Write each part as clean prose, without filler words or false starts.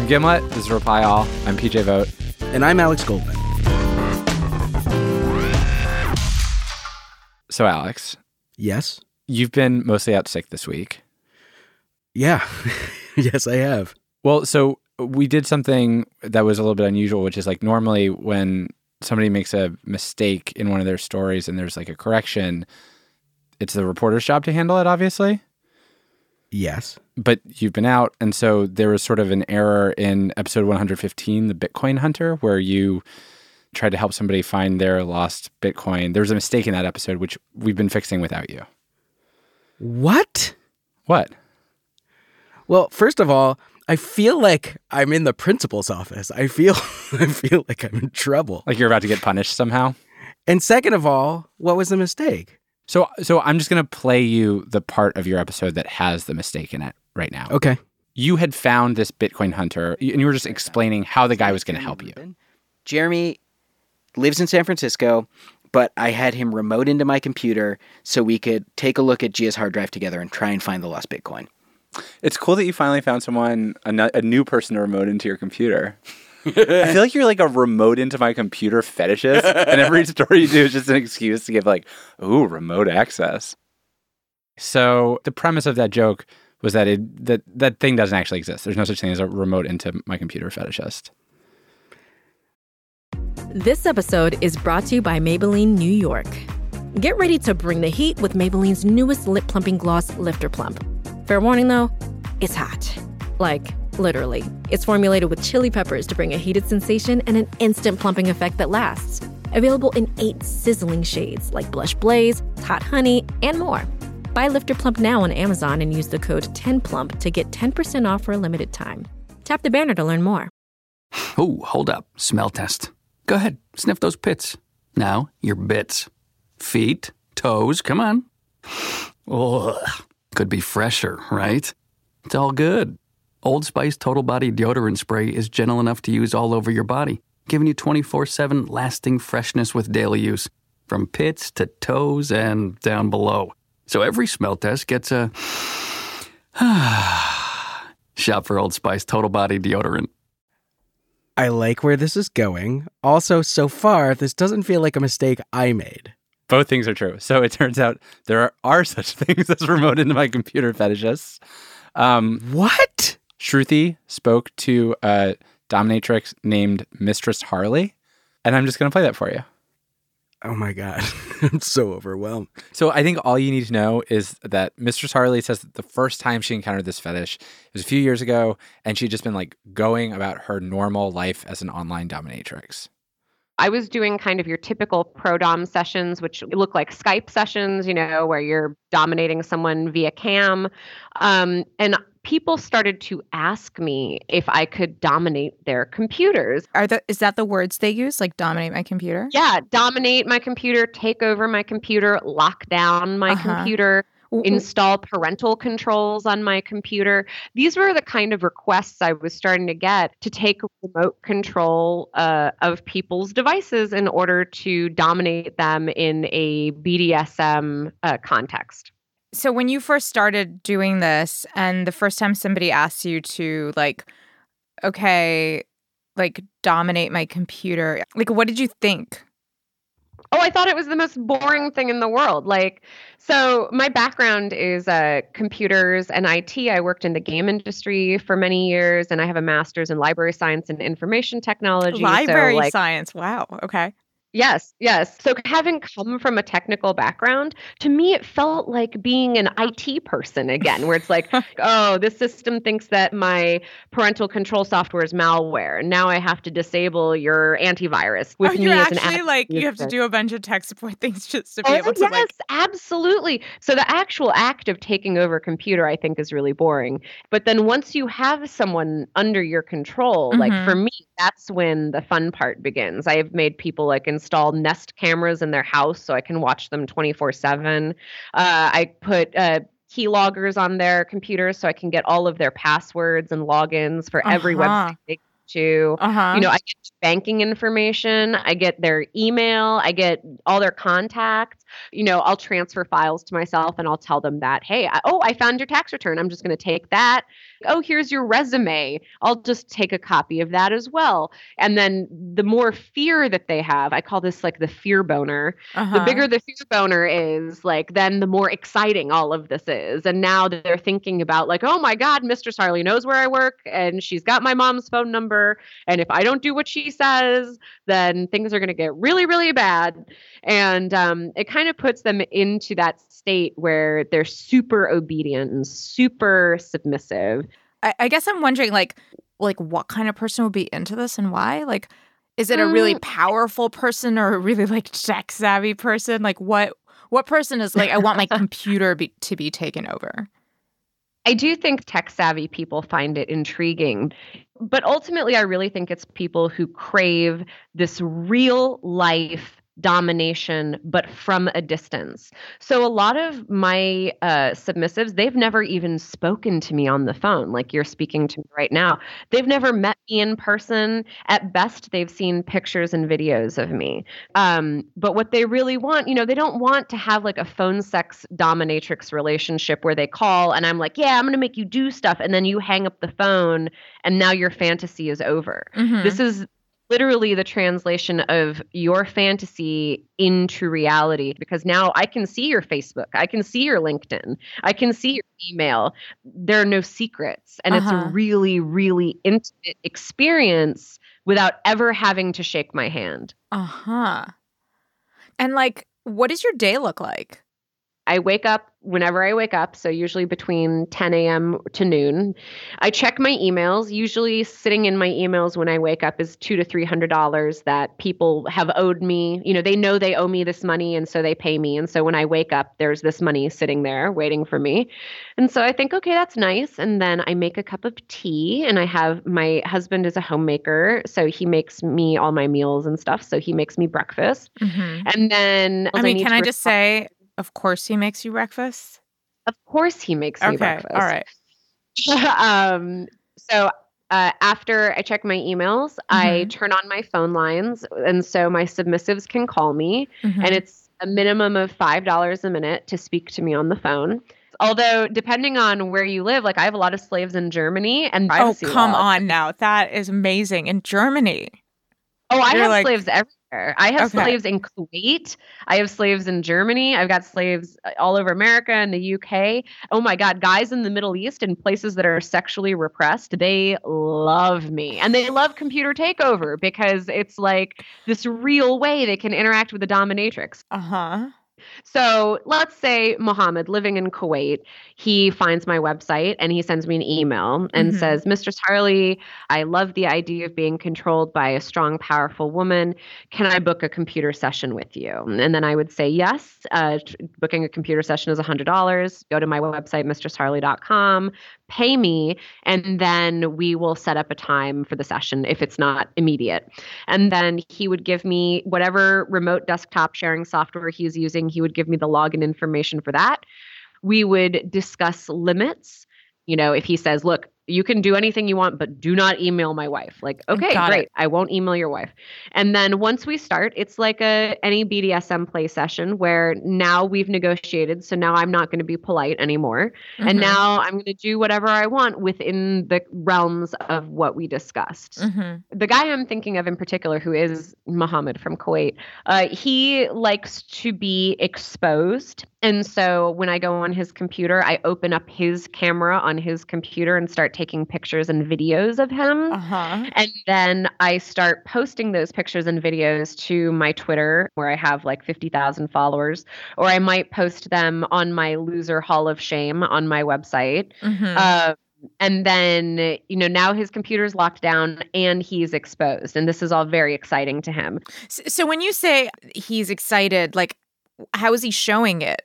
Gimlet. This is Reply All. I'm PJ Vogt. And I'm Alex Goldman. So, Alex. Yes? You've been mostly out sick this week. Yeah. Yes, I have. Well, so we did something that was a little bit unusual, which is like normally when somebody makes a mistake in one of their stories and there's like a correction, it's the reporter's job to handle it, obviously. Yes. But you've been out, and so there was sort of an error in episode 115, The Bitcoin Hunter, where you tried to help somebody find their lost Bitcoin. There was a mistake in that episode, which we've been fixing without you. What? What? Well, first of all, I feel like I'm in the principal's office. I feel like I'm in trouble. Like you're about to get punished somehow? And second of all, what was the mistake? So I'm just going to play you the part of your episode that has the mistake in it right now. Okay. You had found this Bitcoin hunter, and you were just explaining how the guy was going to help you. Jeremy lives in San Francisco, but I had him remote into my computer so we could take a look at Gia's hard drive together and try and find the lost Bitcoin. It's cool that you finally found someone, a new person to remote into your computer. I feel like you're like a remote into my computer fetishist, and every story you do is just an excuse to give like, ooh, remote access. So the premise of that joke was that that thing doesn't actually exist. There's no such thing as a remote into my computer fetishist. This episode is brought to you by Maybelline New York. Get ready to bring the heat with Maybelline's newest lip plumping gloss, Lifter Plump. Fair warning though, it's hot. Like, literally. It's formulated with chili peppers to bring a heated sensation and an instant plumping effect that lasts. Available in 8 sizzling shades like Blush Blaze, Hot Honey, and more. Buy Lifter Plump now on Amazon and use the code 10PLUMP to get 10% off for a limited time. Tap the banner to learn more. Oh, hold up. Smell test. Go ahead. Sniff those pits. Now, your bits. Feet, toes, come on. Ugh. Could be fresher, right? It's all good. Old Spice Total Body Deodorant Spray is gentle enough to use all over your body, giving you 24/7 lasting freshness with daily use, from pits to toes and down below. So every smell test gets a shop for Old Spice Total Body Deodorant. I like where this is going. Also, so far, this doesn't feel like a mistake I made. Both things are true. So it turns out there are such things as remote into my computer fetishists. What? Shruti spoke to a dominatrix named Mistress Harley, and I'm just going to play that for you. Oh my God. I'm so overwhelmed. So I think all you need to know is that Mistress Harley says that the first time she encountered this fetish it was a few years ago, and she'd just been like going about her normal life as an online dominatrix. I was doing kind of your typical pro-dom sessions, which look like Skype sessions, where you're dominating someone via cam. And people started to ask me if I could dominate their computers. Is that the words they use, like dominate my computer? Yeah, dominate my computer, take over my computer, lock down my computer, install parental controls on my computer. These were the kind of requests I was starting to get to take remote control of people's devices in order to dominate them in a BDSM context. So when you first started doing this and the first time somebody asked you to dominate my computer, what did you think? Oh, I thought it was the most boring thing in the world. So my background is computers and IT. I worked in the game industry for many years, and I have a master's in library science and information technology. Library science. Wow. Okay. Yes. So having come from a technical background, to me, it felt like being an IT person again, where it's like, oh, this system thinks that my parental control software is malware. And now I have to disable your antivirus with me as an admin. You have to do a bunch of tech support things just to be able to Yes, absolutely. So the actual act of taking over a computer, I think, is really boring. But then once you have someone under your control, for me, that's when the fun part begins. I have made people install Nest cameras in their house so I can watch them 24/7. I put keyloggers on their computers so I can get all of their passwords and logins for every website they go to. I get banking information. I get their email. I get all their contacts. I'll transfer files to myself and I'll tell them that, hey, I found your tax return. I'm just going to take that. Oh, here's your resume. I'll just take a copy of that as well. And then the more fear that they have, I call this like the fear boner. The bigger the fear boner is, like, then the more exciting all of this is. And now they're thinking about like, oh my God, Mistress Harley knows where I work and she's got my mom's phone number. And if I don't do what she says, then things are going to get really, really bad. And it kind of puts them into that state where they're super obedient and super submissive. I guess I'm wondering, like what kind of person would be into this and why? Like, is it a really powerful person or a really like tech savvy person? Like, what person is like, I want my computer to be taken over? I do think tech savvy people find it intriguing, but ultimately I really think it's people who crave this real life domination, but from a distance. So a lot of my submissives, they've never even spoken to me on the phone like you're speaking to me right now. They've never met me in person. At best, they've seen pictures and videos of me. But what they really want, they don't want to have like a phone sex dominatrix relationship where they call and I'm like, yeah, I'm going to make you do stuff. And then you hang up the phone and now your fantasy is over. This is literally the translation of your fantasy into reality, because now I can see your Facebook, I can see your LinkedIn, I can see your email. There are no secrets. And it's a really, really intimate experience without ever having to shake my hand. And like, what does your day look like? I wake up whenever I wake up, so usually between 10 a.m. to noon. I check my emails. Usually sitting in my emails when I wake up is $200 to $300 that people have owed me. They know they owe me this money, and so they pay me. And so when I wake up, there's this money sitting there waiting for me. And so I think, okay, that's nice. And then I make a cup of tea, and I have my husband is a homemaker, so he makes me all my meals and stuff. So he makes me breakfast. And then can I just say, of course he makes you breakfast? Of course he makes me breakfast. All right. So after I check my emails, I turn on my phone lines. And so my submissives can call me. And it's a minimum of $5 a minute to speak to me on the phone. Although, depending on where you live, like I have a lot of slaves in Germany. And come on now. That is amazing. In Germany. Oh, I have slaves everywhere. I have slaves in Kuwait. I have slaves in Germany. I've got slaves all over America and the UK. Oh my God, guys in the Middle East and places that are sexually repressed, they love me. And they love Computer Takeover because it's like this real way they can interact with the dominatrix. So let's say Mohammed, living in Kuwait, he finds my website and he sends me an email and says, Mistress Harley, I love the idea of being controlled by a strong, powerful woman. Can I book a computer session with you? And then I would say yes. Booking a computer session is $100. Go to my website, mistressharley.com, pay me, and then we will set up a time for the session if it's not immediate. And then he would give me whatever remote desktop sharing software he's using. He would give me the login information for that. We would discuss limits. If he says, look, you can do anything you want, but do not email my wife. Like, okay, great. I won't email your wife. And then once we start, it's like any BDSM play session where now we've negotiated. So now I'm not going to be polite anymore. And now I'm going to do whatever I want within the realms of what we discussed. The guy I'm thinking of in particular, who is Mohammed from Kuwait, he likes to be exposed. And so when I go on his computer, I open up his camera on his computer and start taking pictures and videos of him. And then I start posting those pictures and videos to my Twitter, where I have like 50,000 followers, or I might post them on my Loser Hall of Shame on my website. And then, now his computer's locked down and he's exposed. And this is all very exciting to him. So when you say he's excited, like, how is he showing it?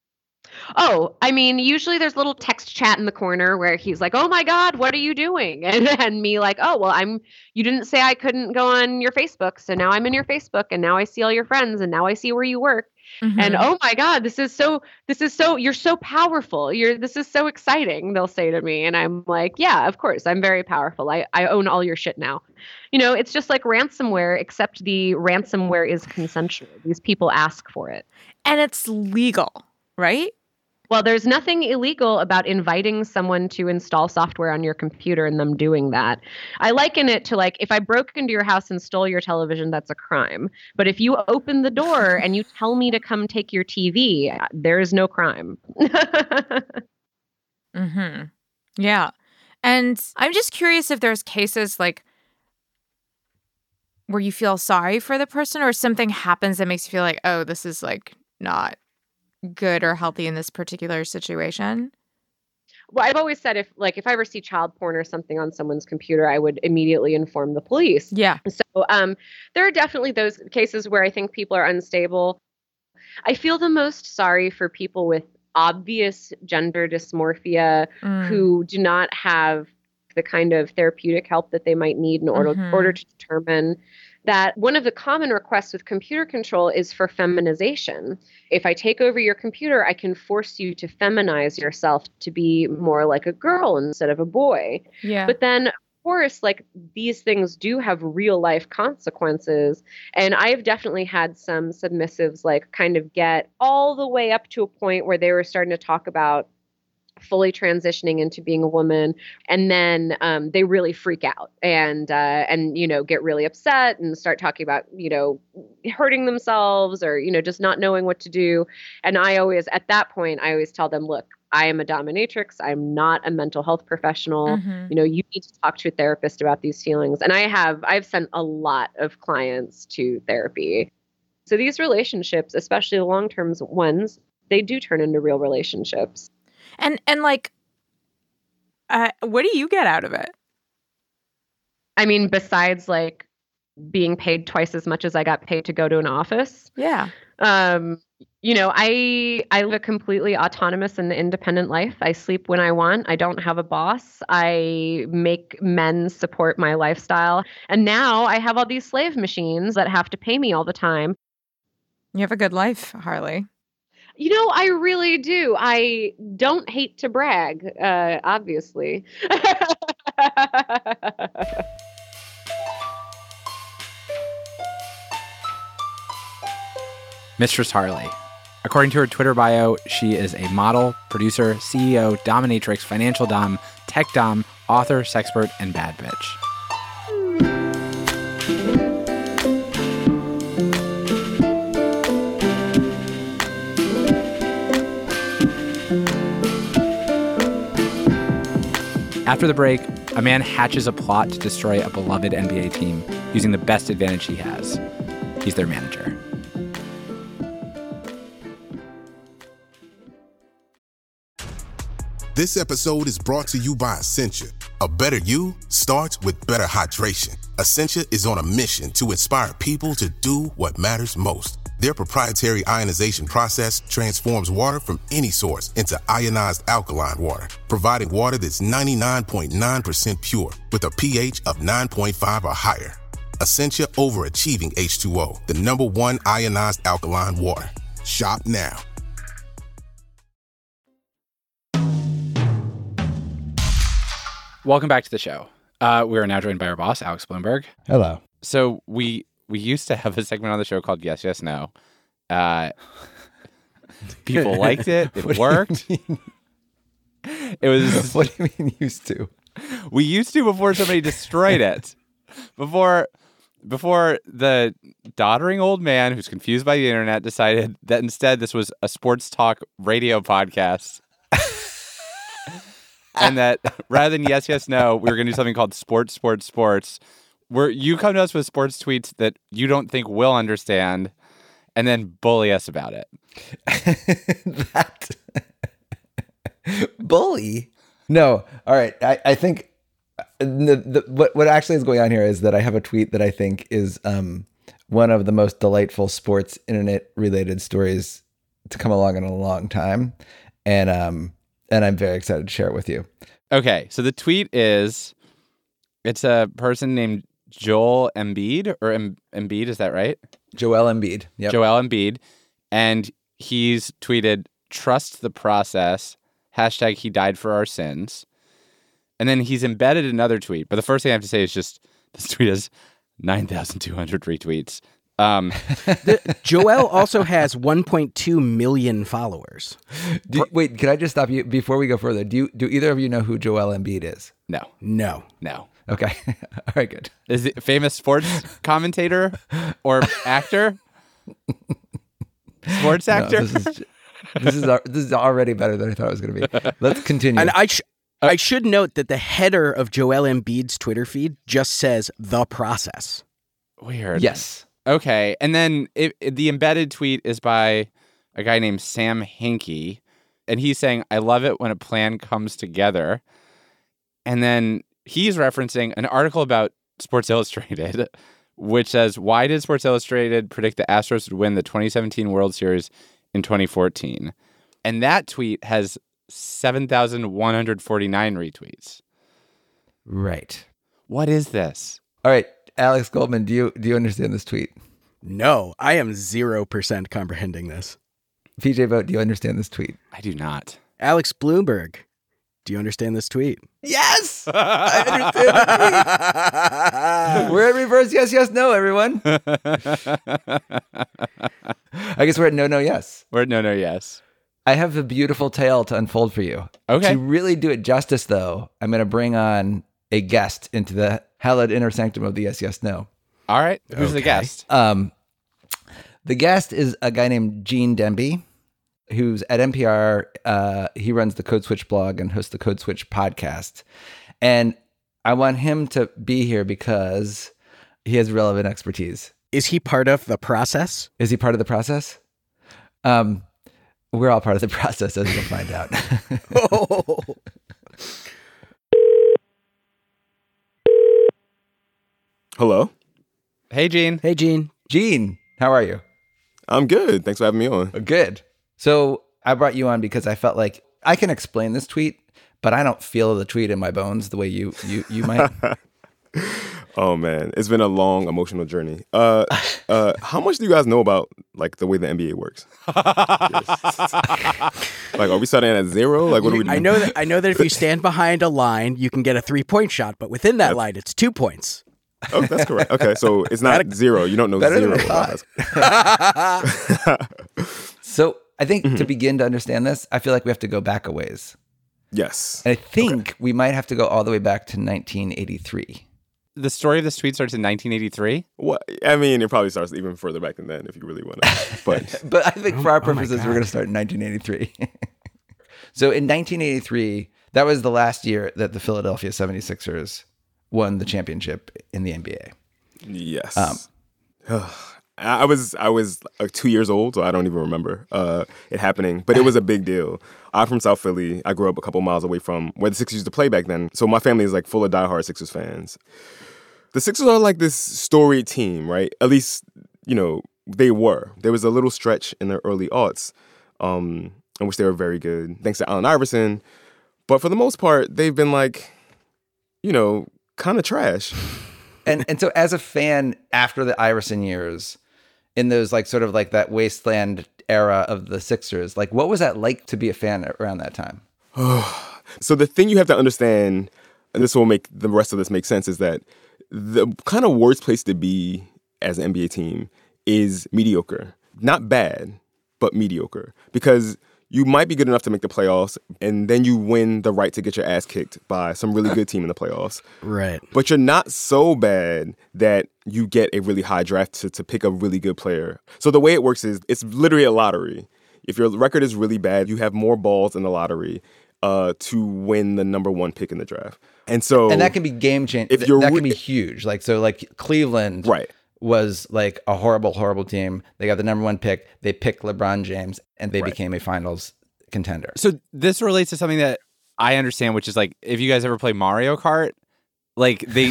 Oh, I mean, usually there's a little text chat in the corner where he's like, oh my God, what are you doing? And me like, oh, well, you didn't say I couldn't go on your Facebook. So now I'm in your Facebook and now I see all your friends and now I see where you work. And oh my God, this is so, you're so powerful. This is so exciting, they'll say to me. And I'm like, yeah, of course, I'm very powerful. I own all your shit now. It's just like ransomware, except the ransomware is consensual. These people ask for it. And it's legal, right? Well, there's nothing illegal about inviting someone to install software on your computer and them doing that. I liken it to like if I broke into your house and stole your television, that's a crime. But if you open the door and you tell me to come take your TV, there is no crime. Yeah. And I'm just curious if there's cases like where you feel sorry for the person or something happens that makes you feel like, oh, this is like not good or healthy in this particular situation. Well, I've always said if I ever see child porn or something on someone's computer, I would immediately inform the police. Yeah. So there are definitely those cases where I think people are unstable. I feel the most sorry for people with obvious gender dysmorphia who do not have the kind of therapeutic help that they might need in order to determine that one of the common requests with computer control is for feminization. If I take over your computer, I can force you to feminize yourself to be more like a girl instead of a boy. Yeah. But then, of course, like these things do have real life consequences. And I've definitely had some submissives like kind of get all the way up to a point where they were starting to talk about fully transitioning into being a woman, and then they really freak out and get really upset and start talking about hurting themselves or just not knowing what to do. And at that point I always tell them, look, I am a dominatrix. I'm not a mental health professional. You need to talk to a therapist about these feelings. And I've sent a lot of clients to therapy. So these relationships, especially the long-term ones, they do turn into real relationships. And like, what do you get out of it? I mean, besides like being paid twice as much as I got paid to go to an office. Yeah. I live a completely autonomous and independent life. I sleep when I want. I don't have a boss. I make men support my lifestyle. And now I have all these slave machines that have to pay me all the time. You have a good life, Harley. I really do. I don't hate to brag, obviously. Mistress Harley. According to her Twitter bio, she is a model, producer, CEO, dominatrix, financial dom, tech dom, author, sexpert, and bad bitch. After the break, a man hatches a plot to destroy a beloved NBA team using the best advantage he has. He's their manager. This episode is brought to you by Essentia. A better you starts with better hydration. Essentia is on a mission to inspire people to do what matters most. Their proprietary ionization process transforms water from any source into ionized alkaline water, providing water that's 99.9% pure with a pH of 9.5 or higher. Essentia overachieving H2O, the #1 ionized alkaline water. Shop now. Welcome back to the show. We are now joined by our boss, Alex Blumberg. Hello. So we used to have a segment on the show called Yes, Yes, No. People liked it. It worked. It was. What do you mean used to? We used to before somebody destroyed it. Before the doddering old man who's confused by the internet decided that instead this was a sports talk radio podcast. And that rather than Yes, Yes, No, we were going to do something called Sports, where you come to us with sports tweets that you don't think we'll understand and then bully us about it. Bully? No. All right. I think what actually is going on here is that I have a tweet that I think is one of the most delightful sports internet related stories to come along in a long time. And I'm very excited to share it with you. Okay. So the tweet is, it's a person named Joel Embiid, or Embiid, is that right? Joel Embiid. Yep. Joel Embiid. And he's tweeted, "Trust the process. Hashtag he died for our sins." And then he's embedded another tweet. But the first thing I have to say is just this tweet has 9,200 retweets. Joel also has 1.2 million followers. Wait, can I just stop you before we go further? Do either of you know who Joel Embiid is? No. Okay. All right, good. Is it a famous sports commentator or actor? Sports actor? No, this is already better than I thought it was going to be. Let's continue. And I should note that the header of Joel Embiid's Twitter feed just says "the process." Weird. Yes. Okay. And then the embedded tweet is by a guy named Sam Hinkie. And he's saying, "I love it when a plan comes together." And then he's referencing an article about Sports Illustrated, which says, "Why did Sports Illustrated predict the Astros would win the 2017 World Series in 2014? And that tweet has 7,149 retweets. Right. What is this? All right, Alex Goldman, do you understand this tweet? No, I am 0% comprehending this. PJ Vogt, do you understand this tweet? I do not. Alex Bloomberg, do you understand this tweet? Yes! I understand the tweet. We're at reverse yes, yes, no, everyone. I guess we're at no, yes. We're at no, yes. I have a beautiful tale to unfold for you. Okay. To really do it justice, though, I'm going to bring on a guest into the hallowed inner sanctum of the yes, yes, no. All right. Who's the guest? The guest is a guy named Gene Demby, who's at NPR. He runs the Code Switch blog and hosts the Code Switch podcast. And I want him to be here because he has relevant expertise. Is he part of the process? Is he part of the process? We're all part of the process, as you'll find out. Hello. Hey, Gene. Hey, Gene. Gene, how are you? I'm good. Thanks for having me on. Good. So I brought you on because I felt like I can explain this tweet, but I don't feel the tweet in my bones the way you might. Oh man, it's been a long emotional journey. How much do you guys know about like the way the NBA works? Like, are we starting at zero? Like, what do we do? I know that if you stand behind a line, you can get a 3-point shot, but within that line, it's 2 points. Oh, that's correct. Okay, so it's not zero. You don't know Better zero. than I thought. So I think to begin to understand this, I feel like we have to go back a ways. Yes. And I think we might have to go all the way back to 1983. The story of this tweet starts in 1983? Well, I mean, it probably starts even further back than that if you really want to. But I think for our purposes, we're going to start in 1983. So in 1983, that was the last year that the Philadelphia 76ers won the championship in the NBA. Yes. I was 2 years old, so I don't even remember it happening. But it was a big deal. I'm from South Philly. I grew up a couple miles away from where the Sixers used to play back then. So my family is like full of diehard Sixers fans. The Sixers are like this storied team, right? At least, they were. There was a little stretch in the early aughts in which they were very good, thanks to Allen Iverson. But for the most part, they've been like, kind of trash. And so as a fan after the Iverson years, in those like sort of like that wasteland era of the Sixers, like what was that like to be a fan around that time? So the thing you have to understand, and this will make the rest of this make sense, is that the kind of worst place to be as an NBA team is mediocre. Not bad, but mediocre. Because you might be good enough to make the playoffs, and then you win the right to get your ass kicked by some really good team in the playoffs. Right. But you're not so bad that you get a really high draft to pick a really good player. So the way it works is it's literally a lottery. If your record is really bad, you have more balls in the lottery to win the number one pick in the draft. And that can be game changing. That can be huge. Like Cleveland was like a horrible, horrible team. They got the number one pick. They picked LeBron James, and they became a finals contender. So this relates to something that I understand, which is like if you guys ever play Mario Kart, like they,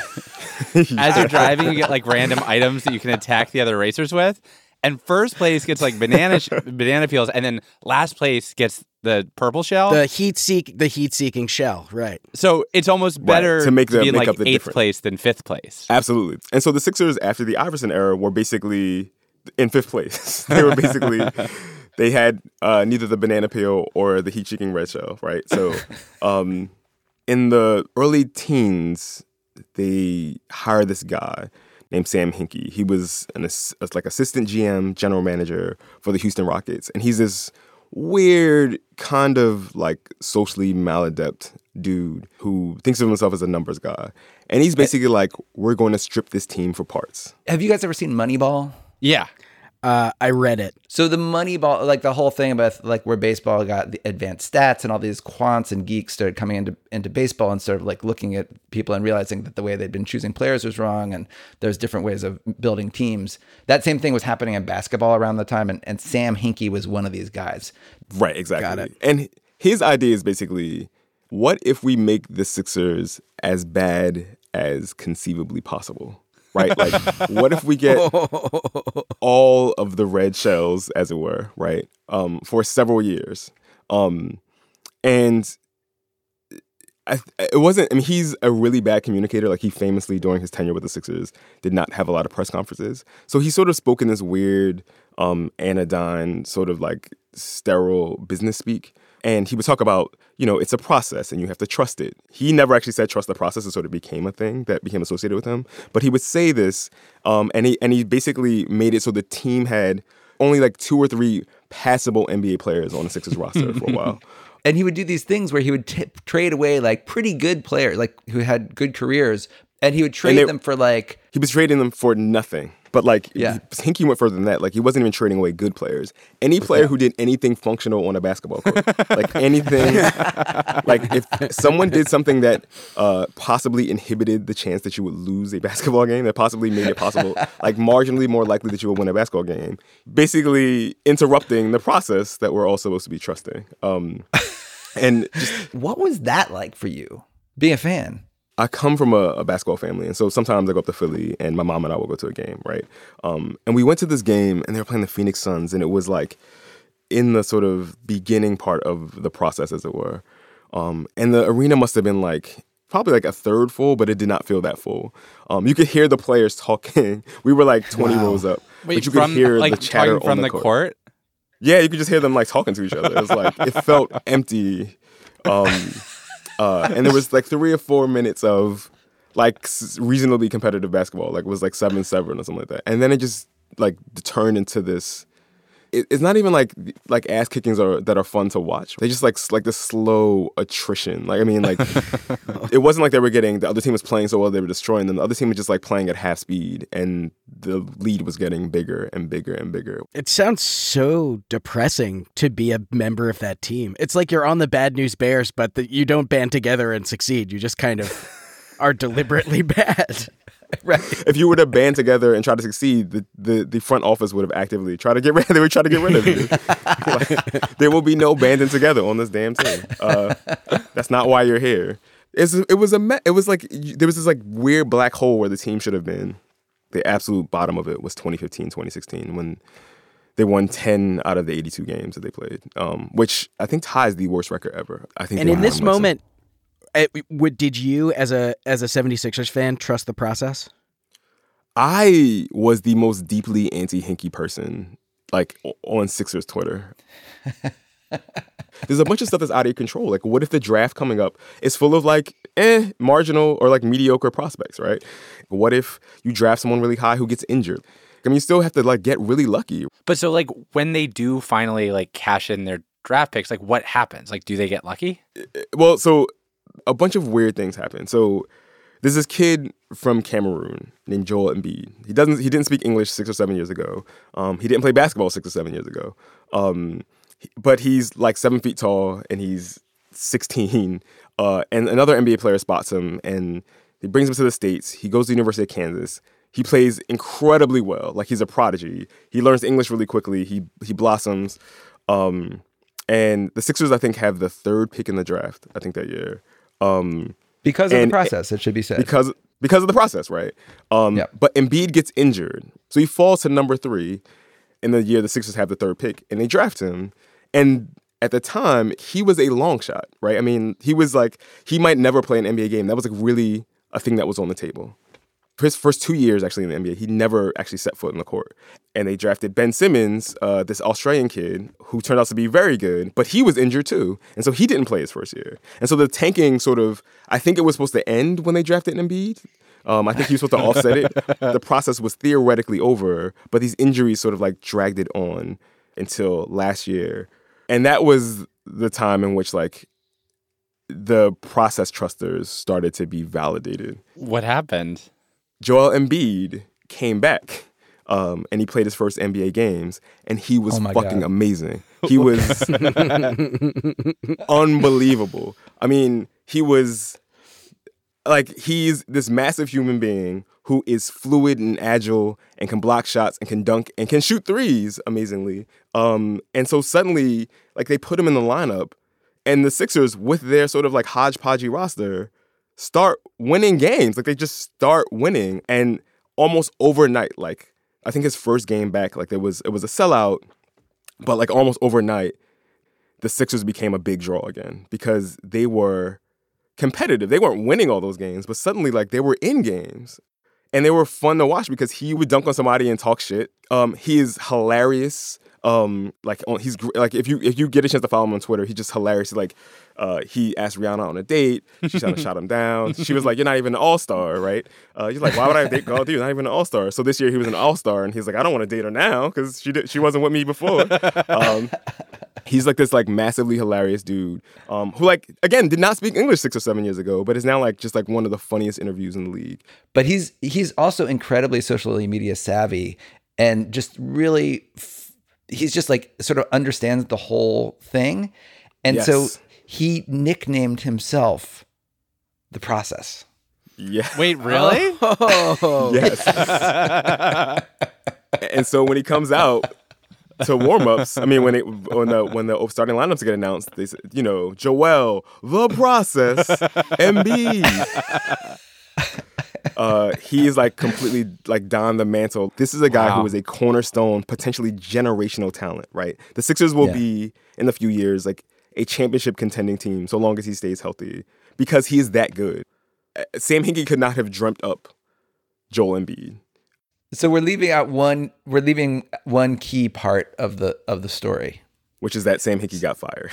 as you're driving, you get like random items that you can attack the other racers with. And first place gets like banana peels, and then last place gets the purple shell. The heat-seeking shell, right. So it's almost better to be in like 8th place than 5th place. Absolutely. And so the Sixers, after the Iverson era, were basically in 5th place. They were basically they had neither the banana peel or the heat-seeking red shell, right? So in the early teens, they hired this guy named Sam Hinkie. He was like assistant GM, general manager for the Houston Rockets, and he's this weird kind of like socially maladept dude who thinks of himself as a numbers guy. And he's basically like, we're going to strip this team for parts. Have you guys ever seen Moneyball? Yeah. I read it. So the Moneyball, like the whole thing about like where baseball got the advanced stats and all these quants and geeks started coming into baseball and sort of like looking at people and realizing that the way they'd been choosing players was wrong and there's different ways of building teams. That same thing was happening in basketball around the time, and Sam Hinkie was one of these guys. Right, exactly. Got it. And his idea is basically, what if we make the Sixers as bad as conceivably possible? Right? Like, what if we get all of the red shells, as it were, right, for several years? And it wasn't, I mean, he's a really bad communicator. Like, he famously, during his tenure with the Sixers, did not have a lot of press conferences. So he sort of spoke in this weird, anodyne, sort of like sterile business speak. And he would talk about, it's a process and you have to trust it. He never actually said trust the process. It sort of became a thing that became associated with him. But he would say this, and he basically made it so the team had only like 2 or 3 passable NBA players on the Sixers roster for a while. And he would do these things where he would trade away like pretty good players, like who had good careers, and he would trade them for like... He was trading them for nothing. But like, yeah. Hinkie went further than that. Like, he wasn't even trading away good players. Any player who did anything functional on a basketball court, like anything, like if someone did something that possibly inhibited the chance that you would lose a basketball game, that possibly made it possible, like marginally more likely that you would win a basketball game, basically interrupting the process that we're all supposed to be trusting. And just, what was that like for you, being a fan? I come from a basketball family, and so sometimes I go up to Philly, and my mom and I will go to a game, right? And we went to this game, and they were playing the Phoenix Suns, and it was like in the sort of beginning part of the process, as it were. And the arena must have been like probably like a third full, but it did not feel that full. You could hear the players talking. We were like 20 rows up, but you could hear the chatter from on the court. Yeah, you could just hear them like talking to each other. It was like, it felt empty. And there was like 3 or 4 minutes of like reasonably competitive basketball. Like, it was like 7-7 or something like that. And then it just like turned into this. It's not even like ass kickings that are fun to watch. They just like this slow attrition. Like, I mean, like it wasn't like they were getting, the other team was playing so well they were destroying them. The other team was just like playing at half speed, and the lead was getting bigger and bigger and bigger. It sounds so depressing to be a member of that team. It's like you're on the Bad News Bears, but you don't band together and succeed. You just kind of are deliberately bad. Right. If you were to band together and try to succeed, the front office would have actively tried to get rid. They would try to get rid of you. Like, there will be no banding together on this damn team. That's not why you're here. It was like there was this like weird black hole where the team should have been. The absolute bottom of it was 2015, 2016 when they won 10 out of the 82 games that they played, which I think ties the worst record ever. I think. And in this moment, did you, as a 76ers fan, trust the process? I was the most deeply anti-Hinkie person, like, on Sixers Twitter. There's a bunch of stuff that's out of your control. Like, what if the draft coming up is full of, like, marginal or, like, mediocre prospects, right? What if you draft someone really high who gets injured? I mean, you still have to, like, get really lucky. But so, like, when they do finally, like, cash in their draft picks, like, what happens? Like, do they get lucky? Well, so a bunch of weird things happen. So there's this kid from Cameroon named Joel Embiid. He didn't speak English 6 or 7 years ago. He didn't play basketball 6 or 7 years ago. But he's like 7 feet tall and he's 16. And another NBA player spots him and he brings him to the States. He goes to the University of Kansas. He plays incredibly well. Like, he's a prodigy. He learns English really quickly. He blossoms. And the Sixers, I think, have the 3rd pick in the draft, I think, that year. Because of the process, it should be said. Because of the process, right? But Embiid gets injured. So he falls to number 3 in the year the Sixers have the 3rd pick, and they draft him. And at the time, he was a long shot, right? I mean, he was like, he might never play an NBA game. That was like really a thing that was on the table. For his first 2 years, actually, in the NBA, he never actually set foot in the court. And they drafted Ben Simmons, this Australian kid, who turned out to be very good, but he was injured too. And so he didn't play his first year. And so the tanking sort of, I think it was supposed to end when they drafted Embiid. I think he was supposed to offset it. The process was theoretically over, but these injuries sort of like dragged it on until last year. And that was the time in which like the process trusters started to be validated. What happened? Joel Embiid came back and he played his first NBA games and he was fucking amazing. He was unbelievable. I mean, he was like, he's this massive human being who is fluid and agile and can block shots and can dunk and can shoot threes amazingly. And so suddenly, like, they put him in the lineup and the Sixers, with their sort of like hodgepodgey roster, start winning games. Like, they just start winning. And almost overnight, like, I think his first game back, like, it was a sellout, but like almost overnight, the Sixers became a big draw again because they were competitive. They weren't winning all those games, but suddenly, like, they were in games. And they were fun to watch because he would dunk on somebody and talk shit. He is hilarious. He's like, if you get a chance to follow him on Twitter, he's just hilarious. Like, he asked Rihanna on a date. She kind of shot him down. She was like, "You're not even an all-star, right?" He's like, "Why would I date girl? Dude, not even an all-star." So this year he was an all-star, and he's like, "I don't want to date her now because she wasn't with me before." He's like this like massively hilarious dude who, like, again, did not speak English 6 or 7 years ago, but is now like just like one of the funniest interviews in the league. But he's also incredibly socially media savvy and just really he's just like sort of understands the whole thing. And so he nicknamed himself The Process. Yeah. Wait, really? Oh. Yes. And so when he comes out to warm-ups, I mean, when the starting lineups get announced, they say, you know, Joel, The Process, Embiid. He's like completely like donned the mantle. This is a guy who is a cornerstone, potentially generational talent, right? The Sixers will be, in a few years, like a championship contending team so long as he stays healthy because he is that good. Sam Hinkie could not have dreamt up Joel Embiid. So we're leaving one key part of the story, which is that Sam Hinkie got fired.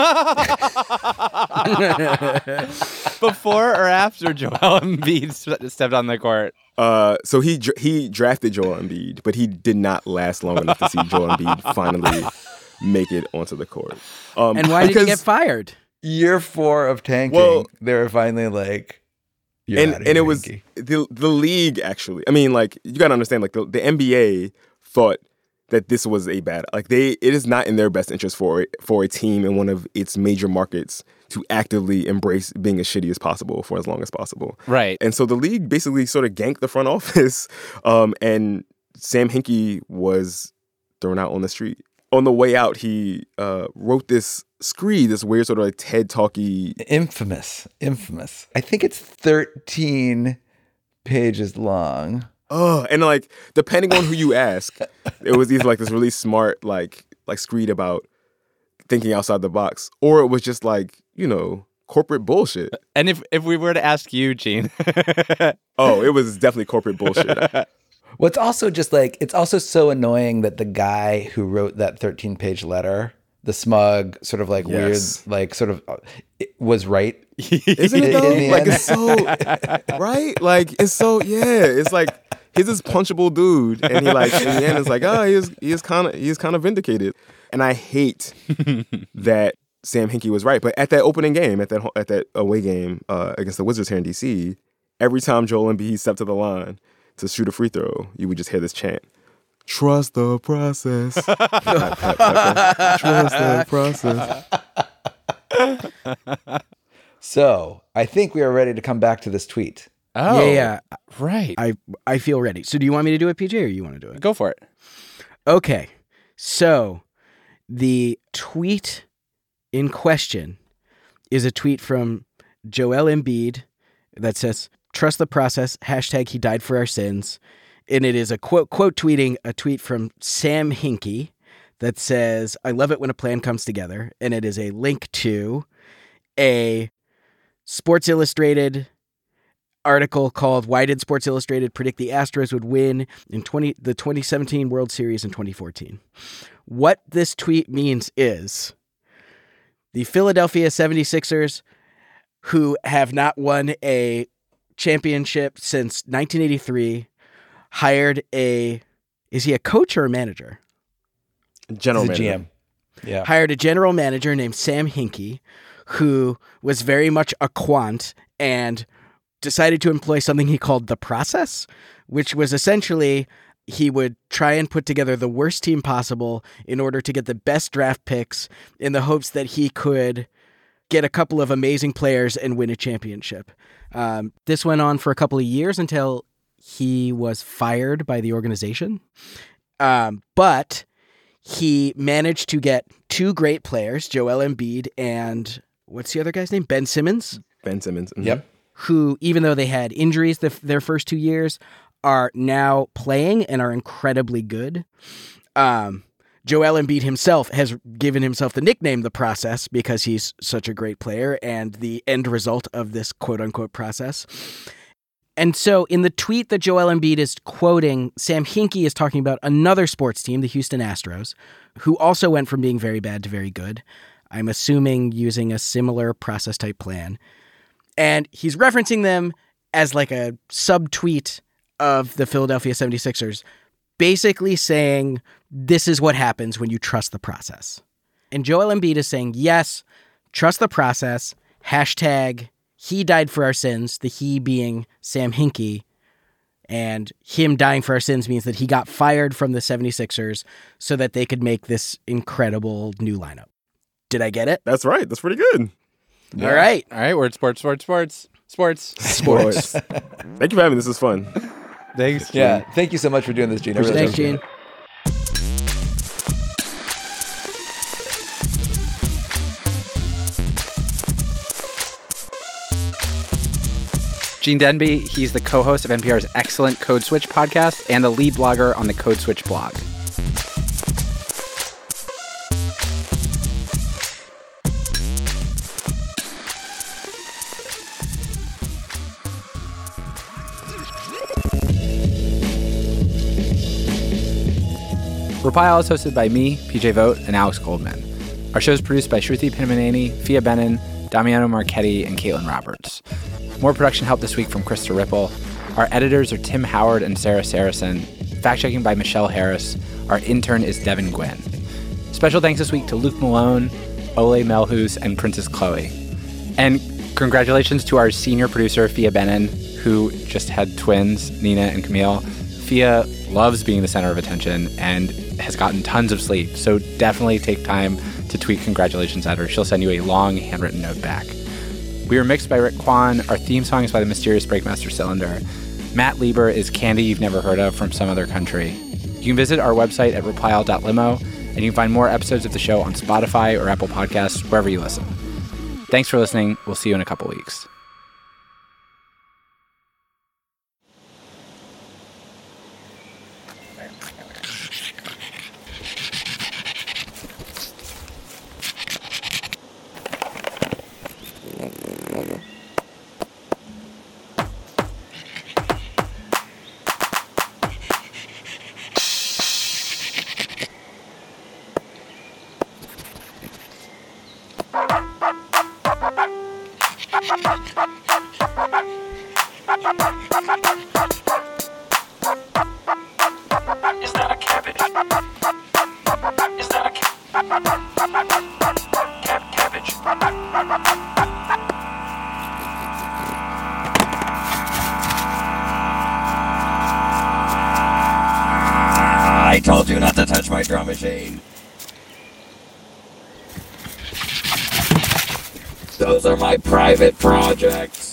Before or after Joel Embiid stepped on the court? So he drafted Joel Embiid, but he did not last long enough to see Joel Embiid finally make it onto the court. And why did he get fired? Year 4 of tanking, well, they were finally like, and it was the league, actually. I mean, like, you got to understand, like, the NBA thought that this was a bad, like, it is not in their best interest for a team in one of its major markets to actively embrace being as shitty as possible for as long as possible. Right. And so the league basically sort of ganked the front office, and Sam Hinkie was thrown out on the street. On the way out, he wrote this screed, this weird sort of like TED Talky. Infamous. I think it's 13 pages long. Oh, and like, depending on who you ask, it was either like this really smart like screed about thinking outside the box, or it was just like, you know, corporate bullshit. And if we were to ask you, Gene. Oh, it was definitely corporate bullshit. Well, it's also just like, it's also so annoying that the guy who wrote that 13-page letter, the smug, sort of like weird, like sort of was right. Isn't it though? Like, it's so, right? Like, it's so, it's like, he's this punchable dude. And he like, in the end, it's like, oh, he is kind of vindicated. And I hate that Sam Hinkie was right. But at that opening game, at that away game against the Wizards here in DC, every time Joel Embiid stepped to the line to shoot a free throw, you would just hear this chant: "Trust the process." Trust the process. So I think we are ready to come back to this tweet. Oh, yeah. Right. I feel ready. So do you want me to do it, PJ, or you want to do it? Go for it. Okay. So the tweet in question is a tweet from Joel Embiid that says, "Trust the process, hashtag he died for our sins." And it is a quote tweeting a tweet from Sam Hinkie that says, "I love it when a plan comes together." And it is a link to a Sports Illustrated article called "Why Did Sports Illustrated Predict the Astros Would Win in the 2017 World Series in 2014?" What this tweet means is the Philadelphia 76ers, who have not won a championship since 1983, hired is he a coach or a manager? General He's a manager. GM. Yeah. Hired a general manager named Sam Hinkie, who was very much a quant and decided to employ something he called the process, which was essentially he would try and put together the worst team possible in order to get the best draft picks in the hopes that he could get a couple of amazing players and win a championship. This went on for a couple of years until he was fired by the organization. But he managed to get two great players, Joel Embiid and what's the other guy's name? Ben Simmons. Ben Simmons. Mhm. Yep. Who, even though they had injuries their first 2 years, are now playing and are incredibly good. Joel Embiid himself has given himself the nickname The Process because he's such a great player and the end result of this quote-unquote process. And so in the tweet that Joel Embiid is quoting, Sam Hinkie is talking about another sports team, the Houston Astros, who also went from being very bad to very good. I'm assuming using a similar process-type plan. And he's referencing them as like a subtweet of the Philadelphia 76ers, basically saying, this is what happens when you trust the process. And Joel Embiid is saying, yes, trust the process, hashtag he died for our sins, the he being Sam Hinkie, and him dying for our sins means that he got fired from the 76ers so that they could make this incredible new lineup. Did I get it? That's right. That's pretty good. Yeah. All right. All right, we're at sports. Thank you for having me. This is fun. Thanks, Gene. Yeah. Thank you so much for doing this, Gene. I really Thanks, appreciate Gene. it. Gene Denby, he's the co-host of NPR's excellent Code Switch podcast and the lead blogger on the Code Switch blog. Reply All is hosted by me, PJ Vogt, and Alex Goldman. Our show is produced by Shruti Pinnamaneni, Fia Benin, Damiano Marchetti, and Caitlin Roberts. More production help this week from Krista Ripple. Our editors are Tim Howard and Sarah Saracen. Fact-checking by Michelle Harris. Our intern is Devin Gwynn. Special thanks this week to Luke Malone, Ole Melhus, and Princess Chloe. And congratulations to our senior producer, Fia Benin, who just had twins, Nina and Camille. Fia loves being the center of attention and has gotten tons of sleep, so definitely take time to tweet congratulations at her. She'll send you a long handwritten note back. We were mixed by Rick Kwan. Our theme song is by the mysterious Breakmaster Cylinder. Matt Lieber is candy you've never heard of from some other country. You can visit our website at replyall.limo, and you can find more episodes of the show on Spotify or Apple Podcasts, wherever you listen. Thanks for listening. We'll see you in a couple weeks. I told you not to touch my drum machine. Those are my private projects.